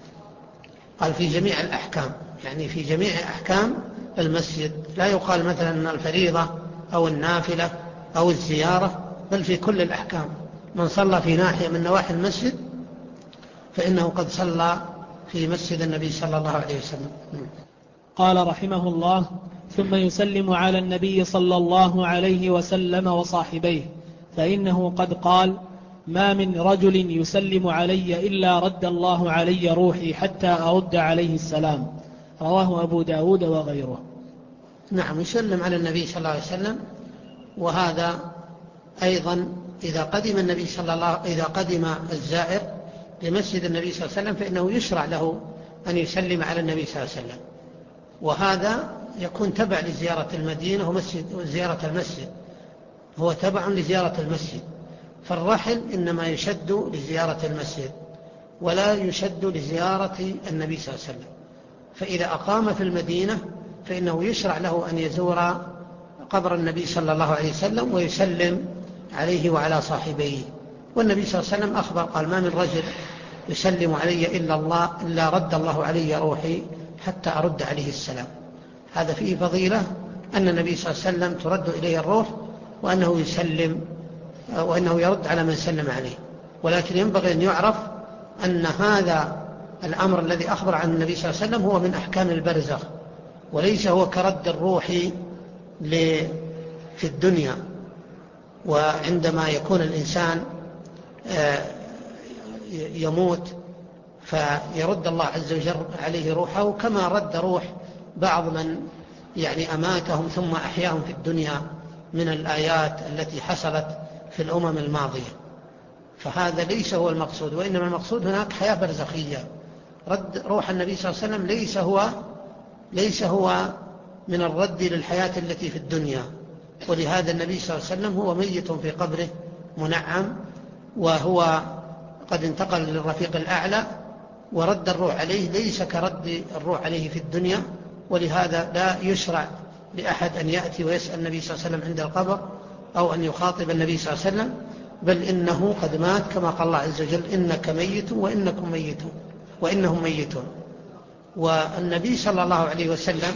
قال في جميع الأحكام، يعني في جميع أحكام المسجد، لا يقال مثلا أن الفريضة أو النافلة أو الزيارة، بل في كل الأحكام. من صلى في ناحية من نواحي المسجد فإنه قد صلى في مسجد النبي صلى الله عليه وسلم. قال رحمه الله: ثم يسلم على النبي صلى الله عليه وسلم وصاحبيه، فإنه قد قال: ما من رجل يسلم علي إلا رد الله علي روحي حتى أرد عليه السلام. رواه أبو داود وغيره. نعم، يسلم على النبي صلى الله عليه وسلم. وهذا أيضا إذا قدم الزائر لمسجد النبي صلى الله عليه وسلم فإنه يشرع له أن يسلم على النبي صلى الله عليه وسلم، وهذا يكون تبع لزيارة المدينة وزيارة المسجد، هو تبع لزيارة المسجد. فالرحل إنما يشد لزيارة المسجد ولا يشد لزيارة النبي صلى الله عليه وسلم. فإذا أقام في المدينة فإنه يشرع له أن يزور قبر النبي صلى الله عليه وسلم ويسلم عليه وعلى صاحبيه. والنبي صلى الله عليه وسلم أخبر قال: ما من رجل يسلم علي إلا رد الله علي روحي حتى أرد عليه السلام. هذا فيه فضيلة أن النبي صلى الله عليه وسلم ترد إليه الروح، وأنه يسلم وأنه يرد على من سلم عليه. ولكن ينبغي أن يعرف أن هذا الأمر الذي أخبر عن النبي صلى الله عليه وسلم هو من أحكام البرزخ، وليس هو كرد الروح في الدنيا. وعندما يكون الإنسان يموت فيرد الله عز وجل عليه روحه، كما رد روح بعض من أماتهم ثم أحياهم في الدنيا من الآيات التي حصلت في الأمم الماضية. فهذا ليس هو المقصود، وإنما المقصود هناك حياة برزخية. رد روح النبي صلى الله عليه وسلم ليس هو من الرد للحياة التي في الدنيا. ولهذا النبي صلى الله عليه وسلم هو ميت في قبره منعم، وهو قد انتقل للرفيق الأعلى، ورد الروح عليه ليس كرد الروح عليه في الدنيا. ولهذا لا يشرع لأحد أن يأتي ويسأل النبي صلى الله عليه وسلم عند القبر أو أن يخاطب النبي صلى الله عليه وسلم، بل إنه قد مات، كما قال الله عز وجل: إنك ميت وإنكم ميتون وإنهم ميتون. والنبي صلى الله عليه وسلم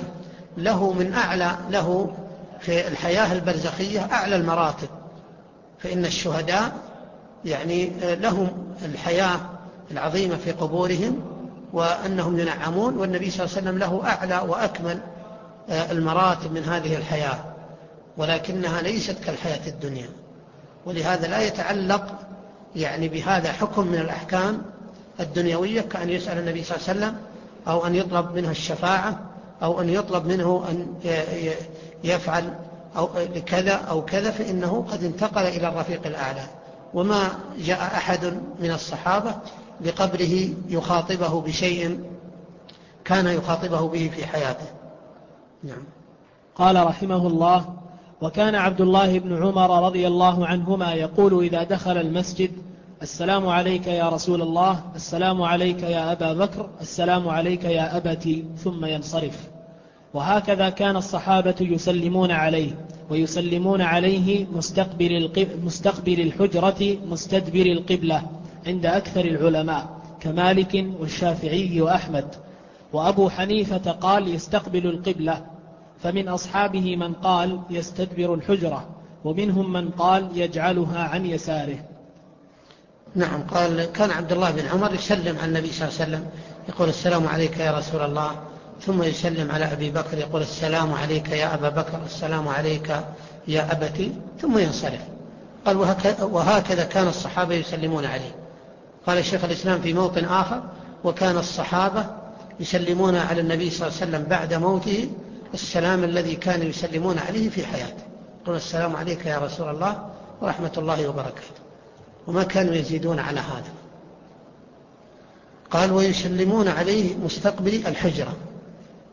له في الحياة البرزخية أعلى المراتب، فإن الشهداء لهم الحياة العظيمة في قبورهم وأنهم ينعمون، والنبي صلى الله عليه وسلم له أعلى وأكمل المراتب من هذه الحياة، ولكنها ليست كالحياة الدنيا. ولهذا لا يتعلق بهذا حكم من الأحكام الدنيوية كأن يسأل النبي صلى الله عليه وسلم أو أن يطلب منه الشفاعة أو أن يطلب منه أن يفعل أو كذا أو كذا، فإنه قد انتقل إلى الرفيق الأعلى. وما جاء أحد من الصحابة بقبره يخاطبه بشيء كان يخاطبه به في حياته. نعم. قال رحمه الله: وكان عبد الله بن عمر رضي الله عنهما يقول إذا دخل المسجد: السلام عليك يا رسول الله، السلام عليك يا أبا بكر، السلام عليك يا أبتي، ثم ينصرف. وهكذا كان الصحابة يسلمون عليه، ويسلمون عليه مستقبل الحجرة مستدبر القبلة عند أكثر العلماء كمالك والشافعي وأحمد. وأبو حنيفة قال يستقبل القبلة، فمن أصحابه من قال يستدبر الحجرة، ومنهم من قال يجعلها عن يساره. نعم. قال كان عبد الله بن عمر يسلم على النبي صلى الله عليه وسلم يقول: السلام عليك يا رسول الله، ثم يسلم على أبي بكر يقول: السلام عليك يا أبا بكر، السلام عليك يا أبتي، ثم ينصرف. قال وهكذا كان الصحابة يسلمون عليه. قال الشيخ الإسلام في موطن آخر: وكان الصحابة يسلمون على النبي صلى الله عليه وسلم بعد موته السلام الذي كانوا يسلمون عليه في حياته، يقول: السلام عليك يا رسول الله ورحمة الله وبركاته، وما كانوا يزيدون على هذا. قال: ويسلمون عليه مستقبل الحجرة.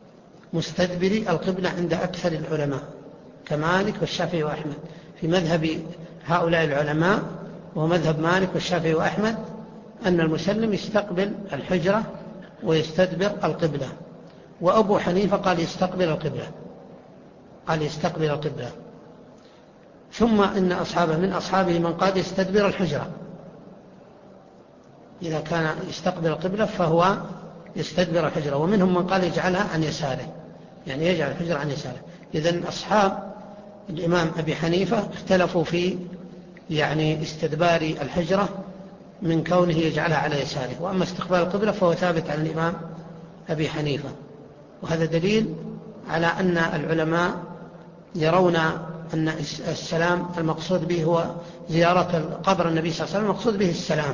مستدبري القبلة عند أكثر العلماء كمالك والشافعي وأحمد. في مذهب هؤلاء العلماء ومذهب مالك والشافعي وأحمد أن المسلم يستقبل الحجرة ويستدبر القبلة. وأبو حنيفة قال يستقبل القبلة. ثم إن من أصحابه من قال يستدبر الحجرة، إذا كان يستقبل القبلة فهو يستدبر الحجرة. ومنهم من قال يجعلها عن يساره، يعني يجعل الحجرة عن يساره. إذن أصحاب الإمام أبي حنيفة اختلفوا في يعني استدبار الحجرة من كونه يجعلها على يساره. وأما استقبال القبلة فهو ثابت عن الإمام أبي حنيفة. وهذا دليل على أن العلماء يرون أن السلام المقصود به هو زيارة قبر النبي صلى الله عليه وسلم، المقصود به السلام.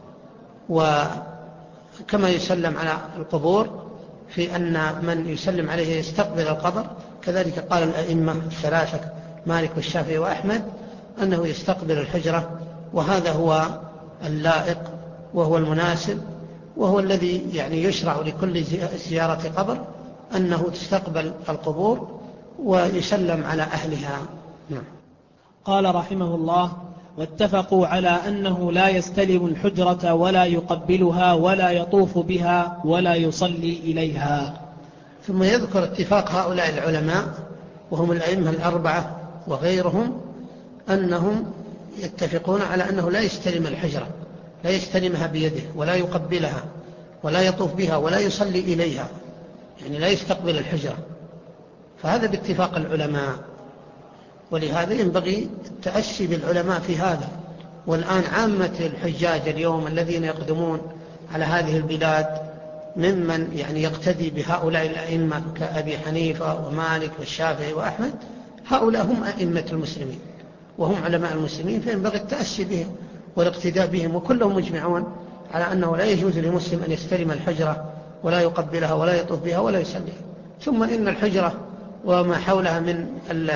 وكما يسلم على القبور في أن من يسلم عليه يستقبل القبر، كذلك قال الأئمة الثلاثة مالك والشافعي وأحمد أنه يستقبل الحجرة. وهذا هو اللائق وهو المناسب وهو الذي يعني يشرع لكل زيارة قبر أنه تستقبل القبور ويسلم على أهلها. قال رحمه الله: واتفقوا على أنه لا يستلم الحجرة ولا يقبلها ولا يطوف بها ولا يصلي إليها. ثم يذكر اتفاق هؤلاء العلماء وهم الأئمة الأربعة وغيرهم أنهم يتفقون على أنه لا يستلم الحجرة، لا يستلمها بيده ولا يقبلها ولا يطوف بها ولا يصلي إليها، يعني لا يستقبل الحجرة. فهذا باتفاق العلماء، ولهذا ينبغي التأسي بالعلماء في هذا. والآن عامة الحجاج اليوم الذين يقدمون على هذه البلاد ممن يعني يقتدي بهؤلاء الأئمة كأبي حنيفة ومالك والشافعي وأحمد، هؤلاء هم أئمة المسلمين وهم علماء المسلمين، فينبغي التأسي بهم والاقتداء بهم. وكلهم مجمعون على أنه لا يجوز لمسلم أن يستلم الحجرة ولا يقبلها ولا يطوف بها ولا يصلي. ثم إن الحجرة وما حولها من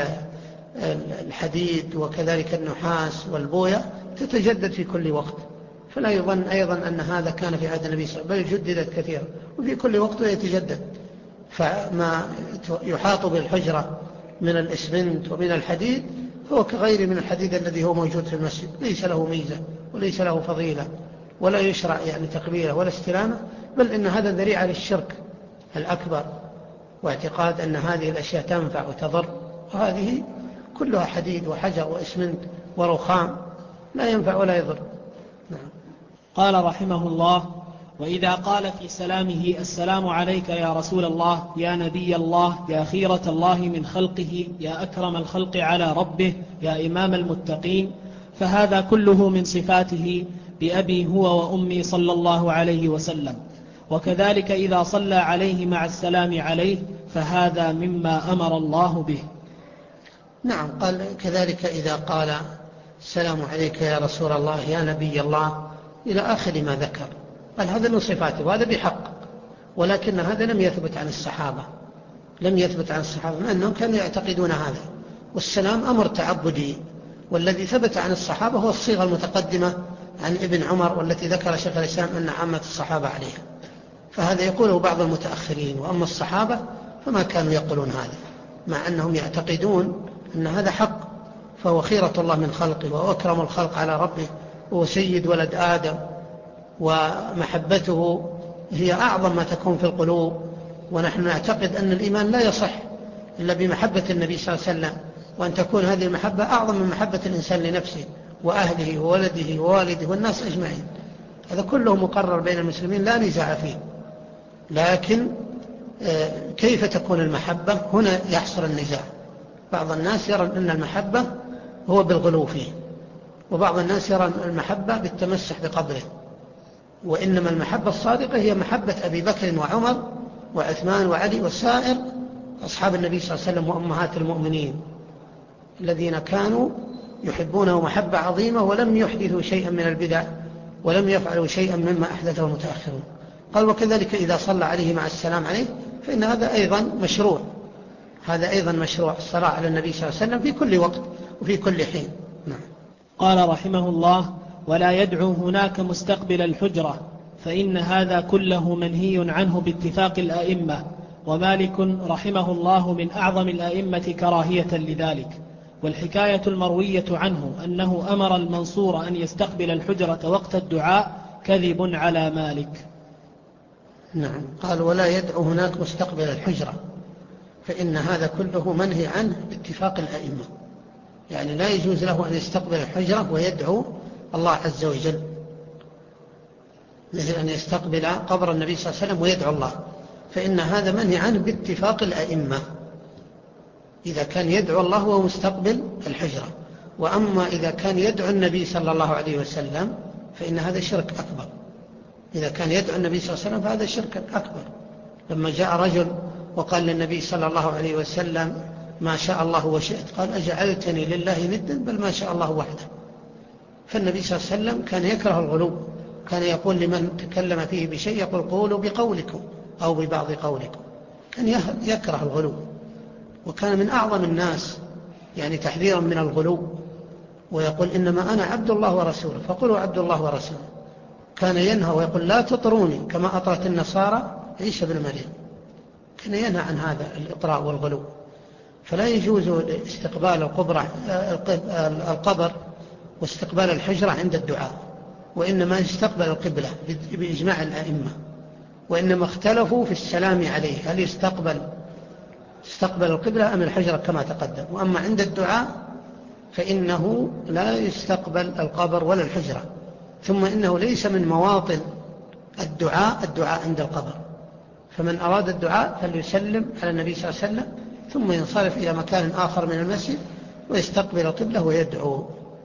الحديد وكذلك النحاس والبوية تتجدد في كل وقت، فلا يظن أيضا أن هذا كان في عهد النبي صلى الله عليه وسلم، بل جددت كثيرا وفي كل وقت يتجدد. فما يحاط بالحجرة من الإسمنت ومن الحديد هو كغير من الحديد الذي هو موجود في المسجد، ليس له ميزة وليس له فضيلة ولا يشرع يعني تقبيله ولا استلامه، بل إن هذا ذريعة للشرك الأكبر واعتقاد أن هذه الأشياء تنفع وتضر، وهذه كلها حديد وحجر وإسمنت ورخام لا ينفع ولا يضر. قال رحمه الله: وإذا قال في سلامه: السلام عليك يا رسول الله، يا نبي الله، يا خيرة الله من خلقه، يا أكرم الخلق على ربه، يا إمام المتقين، فهذا كله من صفاته بأبي هو وأمي صلى الله عليه وسلم. وكذلك إذا صلى عليه مع السلام عليه فهذا مما أمر الله به. نعم، قال كذلك إذا قال السلام عليك يا رسول الله، يا نبي الله، إلى آخر ما ذكر، قال هذا من صفاته وهذا بحق. ولكن هذا لم يثبت عن الصحابة، مع أنهم كانوا يعتقدون هذا. والسلام أمر تعبدي، والذي ثبت عن الصحابة هو الصيغة المتقدمة عن ابن عمر، والتي ذكر شيخ الإسلام أن عامة الصحابة عليها. فهذا يقوله بعض المتأخرين، وأما الصحابة فما كانوا يقولون هذا، مع أنهم يعتقدون أن هذا حق. فهو خيرة الله من خلقه وأكرم الخلق على ربه، وهو سيد ولد آدم، ومحبته هي أعظم ما تكون في القلوب. ونحن نعتقد أن الإيمان لا يصح إلا بمحبة النبي صلى الله عليه وسلم، وأن تكون هذه المحبة أعظم من محبة الإنسان لنفسه وأهله وولده ووالده والناس أجمعين. هذا كله مقرر بين المسلمين لا نزاع فيه. لكن كيف تكون المحبة؟ هنا يحصل النزاع. بعض الناس يرى أن المحبة هو بالغلو فيه، وبعض الناس يرى المحبة بالتمسح بقبره. وإنما المحبة الصادقة هي محبة أبي بكر وعمر وعثمان وعلي وسائر أصحاب النبي صلى الله عليه وسلم وأمهات المؤمنين، الذين كانوا يحبونه محبة عظيمة ولم يحدثوا شيئا من البدع ولم يفعلوا شيئا مما أحدثه المتأخرون. قال وكذلك إذا صلى عليه مع السلام عليه فإن هذا أيضا مشروع، الصلاة على النبي صلى الله عليه وسلم في كل وقت وفي كل حين. نعم. قال رحمه الله: ولا يدعو هناك مستقبل الحجرة، فإن هذا كله منهي عنه باتفاق الأئمة، ومالك رحمه الله من أعظم الأئمة كراهية لذلك. والحكاية المروية عنه أنه أمر المنصور أن يستقبل الحجرة وقت الدعاء كذب على مالك. نعم. قال ولا يدعو هناك مستقبل الحجرة، فإن هذا كله منهي عنه باتفاق الأئمة. يعني لا يجوز له أن يستقبل الحجرة ويدعو الله عز وجل، مثل أن يستقبل قبر النبي صلى الله عليه وسلم ويدعو الله، فإن هذا منهي عنه باتفاق الأئمة إذا كان يدعو الله وهو مستقبل الحجرة. وأما إذا كان يدعو النبي صلى الله عليه وسلم فإن هذا شرك أكبر. إذا كان يدعو النبي صلى الله عليه وسلم فهذا شرك أكبر. لما جاء رجل وقال للنبي صلى الله عليه وسلم ما شاء الله وشئت، قال أجعلتني لله ندا بل ما شاء الله وحده. فالنبي صلى الله عليه وسلم كان يكره الغلو، كان يقول لمن تكلم فيه بشيء يقول قولوا بقولكم أو ببعض قولكم، كان يكره الغلو. وكان من أعظم الناس يعني تحذيرا من الغلو، ويقول إنما أنا عبد الله ورسوله فقولوا عبد الله ورسوله. كان ينهى ويقول لا تطروني كما أطرت النصارى عيسى بن مريم. كان ينهى عن هذا الإطراء والغلو. فلا يجوز استقبال القبر واستقبال الحجرة عند الدعاء، وإنما يستقبل القبلة بإجماع الأئمة. وإنما اختلفوا في السلام عليه، هل يستقبل القبلة أم الحجرة كما تقدم. وأما عند الدعاء فإنه لا يستقبل القبر ولا الحجرة. ثم إنه ليس من مواطن الدعاء عند القبر، فمن أراد الدعاء فليسلم على النبي صلى الله عليه وسلم ثم ينصرف إلى مكان آخر من المسجد ويستقبل القبلة ويدعو.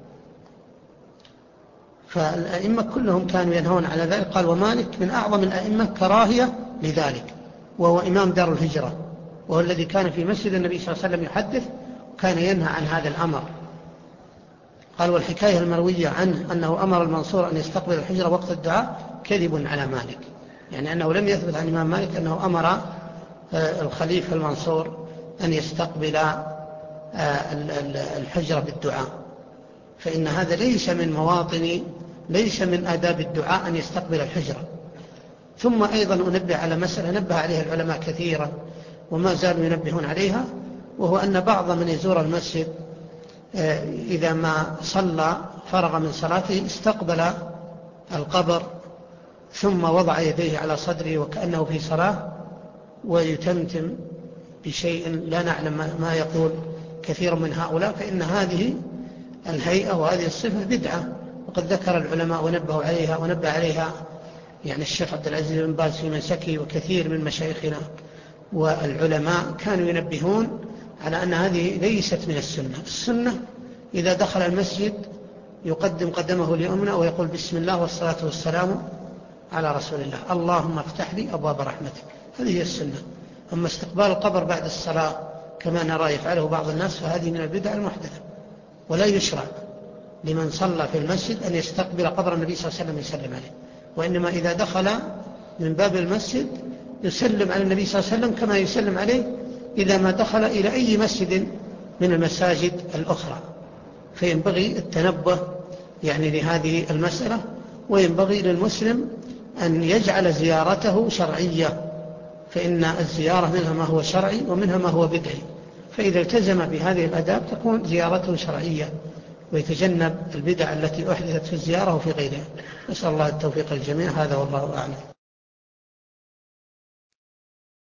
فالأئمة كلهم كانوا ينهون على ذلك. قال ومالك من أعظم الأئمة كراهية لذلك، وهو إمام دار الهجرة، وهو الذي كان في مسجد النبي صلى الله عليه وسلم يحدث وكان ينهى عن هذا الأمر. قال والحكاية المروية عنه أنه أمر المنصور أن يستقبل الحجرة وقت الدعاء كذب على مالك، يعني أنه لم يثبت عن إمام مالك أنه أمر الخليفة المنصور أن يستقبل الحجرة بالدعاء، فإن هذا ليس من آداب الدعاء أن يستقبل الحجرة. ثم أيضا أنبه على مسألة نبه عليها العلماء كثيرا وما زالوا ينبهون عليها، وهو أن بعض من يزور المسجد إذا ما صلى فرغ من صلاته استقبل القبر ثم وضع يديه على صدره وكأنه في صلاة ويتمتم بشيء لا نعلم ما يقول كثير من هؤلاء، فإن هذه الهيئة وهذه الصفة بدعة. وقد ذكر العلماء ونبه عليها يعني الشيخ عبد العزيز بن باز في منسكه وكثير من مشايخنا والعلماء كانوا ينبهون على أن هذه ليست من السنة. السنة إذا دخل المسجد يقدم قدمه ليمنى ويقول بسم الله والصلاة والسلام على رسول الله، اللهم افتح لي أبواب رحمتك، هذه هي السنة. أما استقبال القبر بعد الصلاة كما نرى يفعله بعض الناس فهذه من البدع المحدثة، ولا يشرع لمن صلى في المسجد أن يستقبل قبر النبي صلى الله عليه وسلم يسلم عليه، وإنما إذا دخل من باب المسجد يسلم على النبي صلى الله عليه وسلم كما يسلم عليه إذا ما دخل إلى أي مسجد من المساجد الأخرى. فينبغي التنبه يعني لهذه المسألة، وينبغي للمسلم أن يجعل زيارته شرعية، فإن الزيارة منها ما هو شرعي ومنها ما هو بدعي، فإذا التزم بهذه الآداب تكون زيارته شرعية ويتجنب البدع التي أحدثت في الزيارة وفي غيرها. نسأل الله التوفيق الجميع، هذا والله أعلم.